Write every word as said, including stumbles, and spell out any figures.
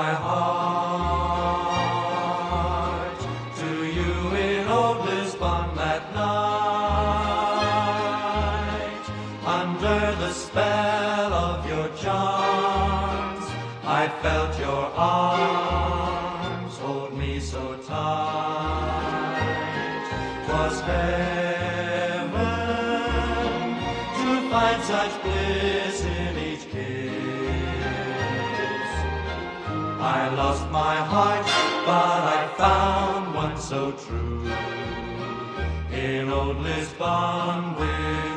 my heart to you in old Lisbon that night. Under the spell of your charms, I felt your arms hold me so tight. 'Twas heaven to find such bliss in each kiss. I lost my heart, but I found one so true in old Lisbon with